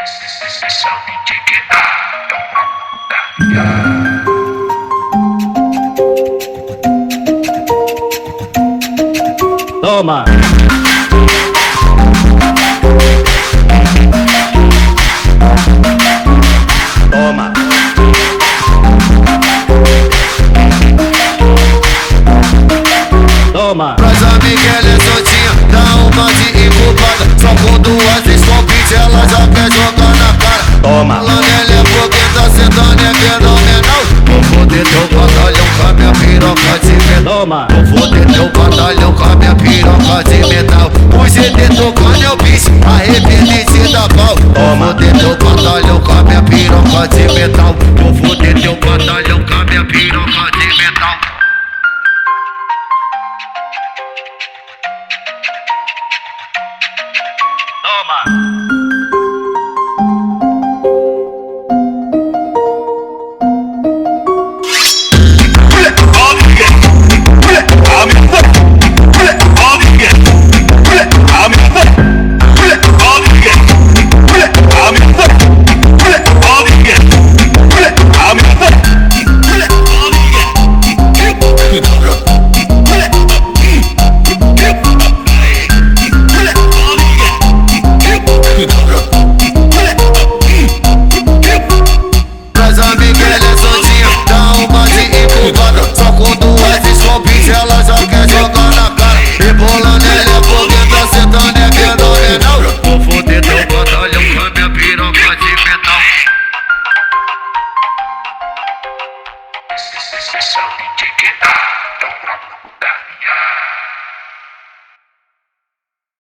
Esse é o DJ que toma. Toma. Toma. Pras amigas ela é soltinha, dá uma de inculpada. Só com duas escopinhas ela já quer jogar na cara. Toma. Falando ela é fogueta, sentando é fenomenal. Vou foder teu batalhão com a minha piroca de metal. Toma. Vou foder teu batalhão com a minha piroca de metal. O GT tocando é o bicho, arrependente da pau. Vou foder teu batalhão com a minha piroca de metal. Vou foder teu batalhão com a minha piroca de metal. Toma.